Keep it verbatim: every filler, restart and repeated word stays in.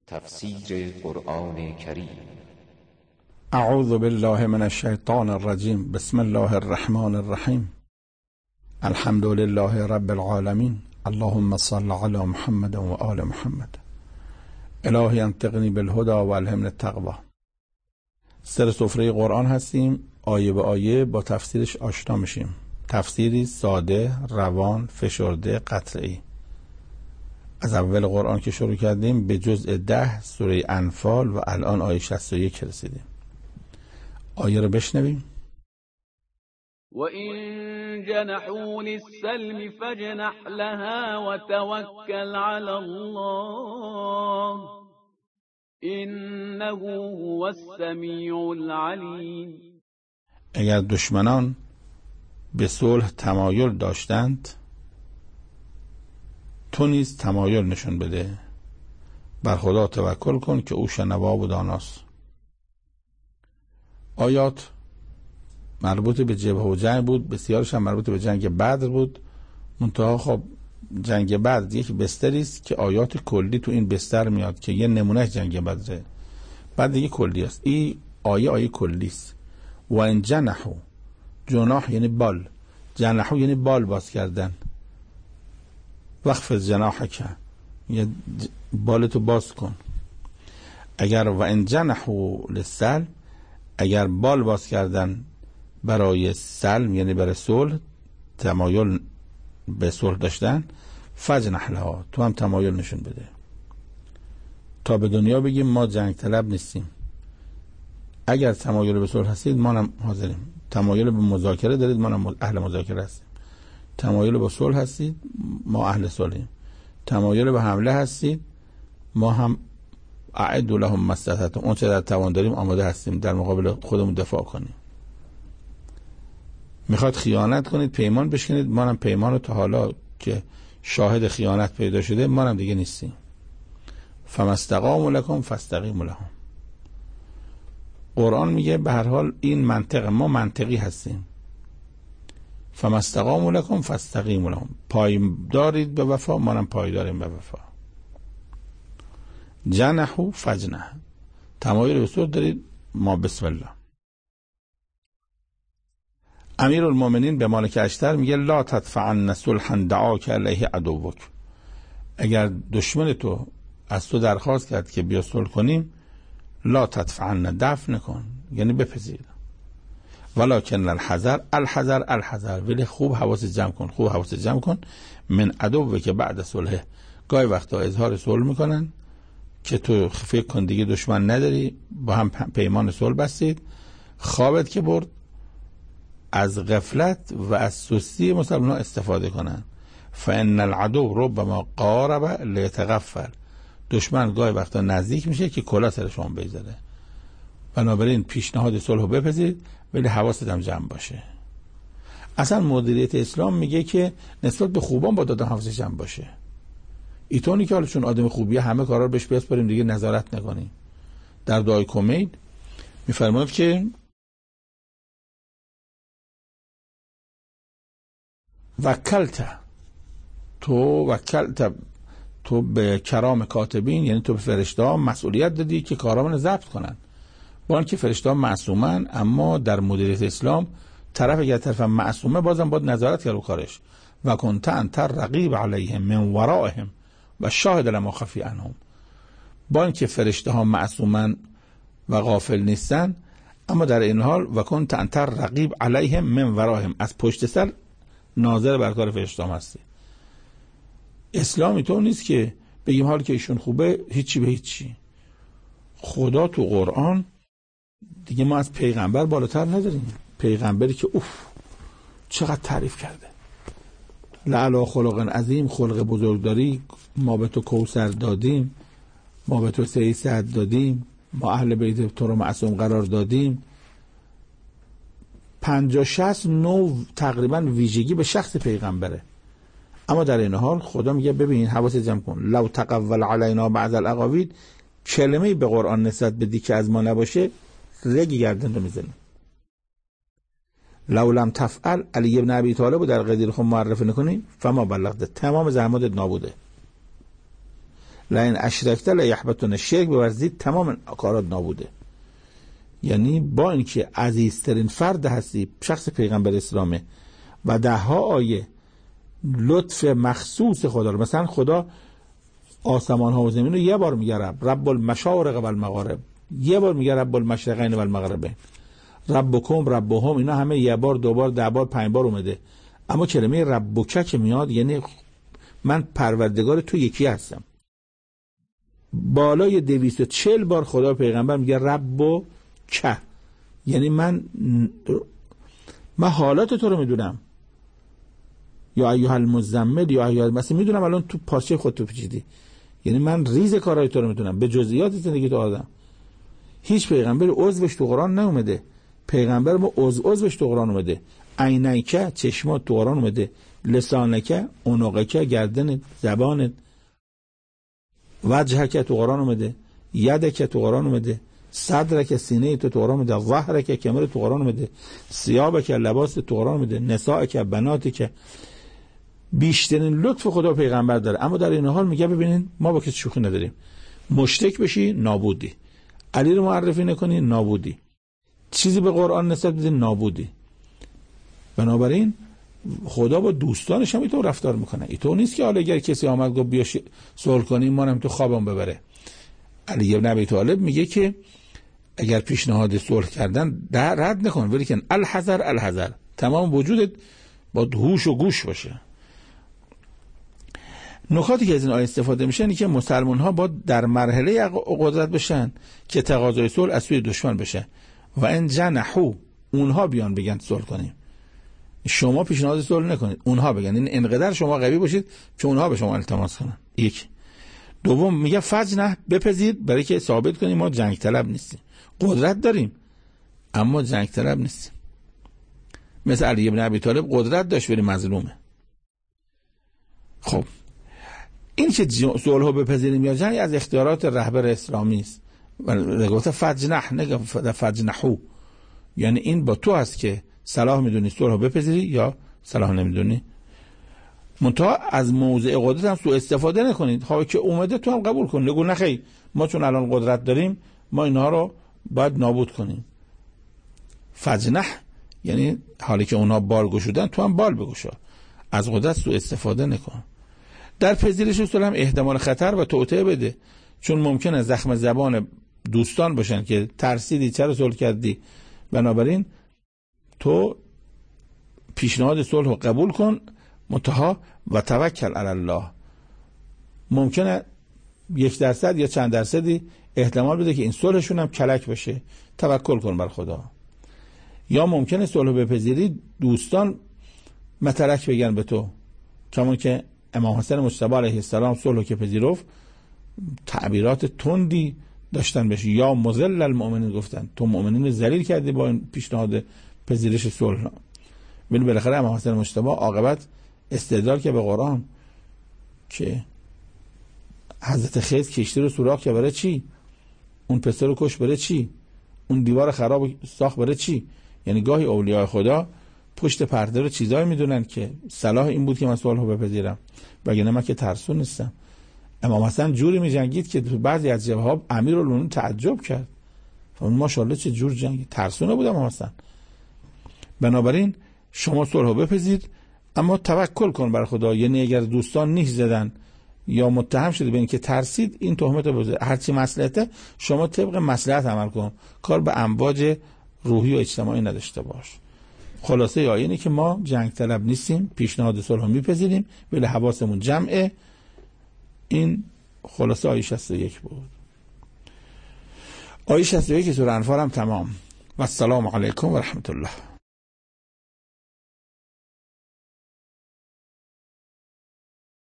تفسیر قرآن کریم. اعوذ بالله من الشیطان الرجیم. بسم الله الرحمن الرحیم. الحمد لله رب العالمین. اللهم صل علی محمد و آل محمد. الهی انطقنی بالهدى و الهمنی التقوی. سر سفره قرآن هستیم، آیه به آیه با تفسیرش آشنا میشیم. تفسیری ساده، روان، فشرده، قطعی. از اول قرآن که شروع کردیم به جزء ده سوره انفال و الان آیه شصت و یک رسیدیم. آیه رو بشنویم. و این جنحوا للسلم فاجنح لها و توکل علی الله انه هو السمیع العلیم. اگر دشمنان به صلح تمایل داشتند، تو نیز تمایل نشون بده، بر خدا توکل کن که او شنوا و داناست. آیات مربوط به جبهه و جنگ بود، بسیارش هم مربوط به جنگ بدر بود. منتها خب جنگ بدر یک بستری است که آیات کلی تو این بستر میاد که یه نمونه جنگ بدره، بعد دیگه کلی است. این آیه آیه کلی است. و ان جنحوا، جناح یعنی بال، جنحوا یعنی بال باز کردن. واخفض جناحک، یه بالتو باز کن. اگر و ان جنحوا للسلم، اگر بال باز کردن برای سلم یعنی برای صلح، تمایل به صلح داشتن، فاجنح لها، تو هم تمایل نشون بده. تا به دنیا بگیم ما جنگ طلب نیستیم. اگر تمایل به صلح هستید ما هم حاضریم. تمایل به مذاکره دارید ما هم اهل مذاکره هستیم. تمایل به صلح هستید ما اهل صلحیم. تمایل به حمله هستید ما هم اعدوا لهم ما استطعتم، اون چه در توان داریم آماده هستیم در مقابل خودمون دفاع کنیم. میخواد خیانت کنید پیمان بشکنید، ما هم پیمان رو تا حالا که شاهد خیانت پیدا شده ما هم دیگه نیستیم. فما استقاموا لکم فاستقیموا لهم. قرآن میگه به هر حال این منطق، ما منطقی هستیم. فما استقاموا لکم فاستقیموا لهم، پای دارید به وفا ما هم پای داریم به وفا. جنحوا فاجنح، تمایل به صلح دارید ما بسم الله. امیر المؤمنین به مالک اشتر میگه لا تدفعن صلحا دعاک علیه عدوک، اگر دشمن تو از تو درخواست کرد که بیا صلح کنیم، لا تدفعن، دفع نکن یعنی بپذیر. ولکن الحذر الحذر الحذر، ولی خوب حواس جمع کن، خوب حواس جمع کن. من عدو که بعد صلح، گاهی وقتا اظهار صلح میکنن که تو فکر کن دیگه دشمن نداری، با هم پیمان صلح بستید، خوابت که برد، از غفلت و از سستی مسلمان‌ها استفاده کنن. فان العدو ربما قارب لیتغفل، دشمن گاهی وقتا نزدیک میشه که کلا سر شما بگذاره. بنابراین پیشنهاد صلح رو بپذیرید ولی حواست هم جمع باشه. اصلا مدیریت اسلام میگه که نسبت به خوبان با دادن حواس جمع باشه. ایتونی که حالا چون آدم خوبیه همه کارا رو بهش بسپاریم دیگه نظارت نکنیم. در دعای کمید میفرماید که وکلت، تو وکلت، تو به کرام کاتبین، یعنی تو به فرشته ها مسئولیت دادی که کارامون ضبط کنن. با اینکه فرشته ها معصومن، اما در مدیریت اسلام طرف اگر طرف معصومه بازم باید نظارت کرد رو کارش. و کنت انت رقیب علیهم من ورائهم و شاهد لما خفی عنهم. با اینکه فرشته ها معصومن و غافل نیستن، اما در این حال و کنت انت رقیب علیهم من ورائهم، از پشت سر ناظر بر کار فرشته ها هستی. اسلامی تو نیست که بگیم حال که ایشون خوبه هیچی به هیچی. خدا تو قرآن دیگه ما از پیغمبر بالاتر نداریم. پیغمبری که اوف چقدر تعریف کرده، لعلا خلق عظیم، خلق بزرگداری، ما به تو کوثر دادیم، ما به تو سه صد دادیم، ما اهل بیت تو رو معصوم قرار دادیم. پنجاه شصت نوع تقریبا ویژگی به شخص پیغمبره. اما در این حال خدا میگه ببین حواس جمع کن. لو تقول علینا بعض الاقاویل، کلمه‌ای به قرآن نسبت بدی که از ما نباشه رگی گردن رو میزنی. لو لم تفعل، علی ابن ابی طالب در قدیر خود معرفی نکنی فما بلغت، تمام زحماتت نابوده. لئن اشرکت لیحبطن، شرک بورزید تمام کارات نابوده. یعنی با اینکه عزیزترین فرد هستی شخص پیغمبر اسلامه و ده ها آیه لطف مخصوص خدا رو، مثلا خدا آسمان ها و زمین رو یه بار میگه رب رب المشارق و المغارب، یه بار میگه رب المشرقین و المغربین، ربکم ربهم، اینا همه یه بار دو بار ده بار پنج بار اومده. اما کلمه ربک که میاد یعنی من پروردگار تو یکی هستم. بالای دویست و چهل بار خدا پیغمبر میگه رب و که، یعنی من من حالات تو رو میدونم. یا ایها المزمل یا ایها، مثلا میدونم الان تو پارچه خود تو پیچیدی، یعنی من ریز کارهای تو رو میدونم، به جزئیات زندگی تو آدم. هیچ پیغمبر عضوش تو قرآن نیومده، پیغمبر ما عضو عضوش تو قرآن اومده. عینیکه چشمات تو قرآن اومده، لسانکه عنقکه گردن زبانت، وجهکه تو قرآن اومده، یدکه تو قرآن اومده، صدرکه سینه تو تو قرآن اومده، ظهرکه کمر تو قرآن اومده، ثیابکه لباس تو قرآن اومده، نسائکه بناتکه. بیشترین لطف خدا پیغمبر داره. اما در این حال میگه ببینین ما با کسی شوخی نداریم. مشرک بشی نابودی، علی رو معرفی نکنی نابودی، چیزی به قرآن نسبت بدی نابودی. بنابراین خدا با دوستانش هم اینطور رفتار میکنه. اینطور نیست که حالا اگر کسی آمد گفت بیا صلح کنیم ما هم تو خوابم ببره. علی ابن ابی طالب میگه که اگر پیشنهاد صلح کردن در رد نکن، ولی که الحذر الحذر، تمام وجودت با هوش و گوش باشه. نکاتی که از این آیه استفاده میشه اینه که مسلمان ها با در مرحله قدرت بشن که تقاضای صلح از سوی دشمن بشه و ان جنحوا، اونها بیان بگن صلح کنیم. شما پیشنهاد صلح نکنید، اونها بگن. این انقدر شما قوی باشید که اونها به شما التماس کنن. یک. دوم میگه فجنح، بپذید، برای که ثابت کنیم ما جنگ طلب نیستیم. قدرت داریم اما جنگ طلب نیستیم. مثل علی ابن ابی طالب قدرت داشت ولی مظلومه. خب این که صلح رو بپذیریم یا جنگ از اختیارات رهبر اسلامی است. و گفته فجنح، نگه فجنحو، یعنی این با تو هست که صلاح میدونی صلح رو بپذیری یا صلاح نمیدونی. منتها از موضع قدرت هم سوء استفاده نکنید. ها که اومده تو هم قبول کن، نگو نخی ما چون الان قدرت داریم ما اینها رو باید نابود کنیم. فجنح یعنی حالی که اونها بال گشودن تو هم بال بگشا، از قدرت سوء استفاده نکن. در پذیرش صلح هم احتمال خطر و توطئه بده، چون ممکنه زخم زبان دوستان باشن که ترسیدی چرا صلح کردی. بنابراین تو پیشنهاد صلح رو قبول کن، منتها و توکل علی الله. ممکنه یک درصد یا چند درصدی احتمال بده که این صلحشون هم کلک بشه، توکل کن بر خدا. یا ممکنه صلح بپذیری دوستان متلک بگن به تو، چون که امام حسن مجتبی علیه السلام صلح که پذیرفت تعبیرات تندی داشتن بهش، یا مذل المؤمنین گفتن تو مؤمنین ذلیل کردی با این پیشنهاد پذیرش صلح. ولی بالاخره امام حسن مجتبی عاقبت استدلال که به قرآن که حضرت خضر کشتی رو سوراخ که برای چی؟ اون پسر رو کش برای چی؟ اون دیوار خراب ساخت برای چی؟ یعنی گاهی اولیاء خدا پشت پرده رو چیزایی میدونن که صلاح این بود که من صلح رو بپذیرم، وگرنه من که ترسون نیستم. امام حسن جوری میجنگید که بعضی از جبهه‌ها امیرالمومنین تعجب کرد، فرمود ماشاءالله چه جور جنگی، ترسونه بود امام حسن. بنابراین شما صلح رو بپذیر اما توکل کن بر خدا. یعنی اگر دوستان نیش زدن یا متهم شده به این که ترسید، این تهمت رو بزنید. هرچی مصلحته شما طبق مصلحت عمل کن، کار به امواج روحی و اجتماعی نداشته باش. خلاصه آیه اینه که ما جنگ طلب نیستیم، پیشنهاد صلح رو میپذیریم ولی حواسمون جمعه. این خلاصه آیه شصت و یک بود. آیه شصت و یک سوره انفال هم تمام. و السلام علیکم و رحمت الله.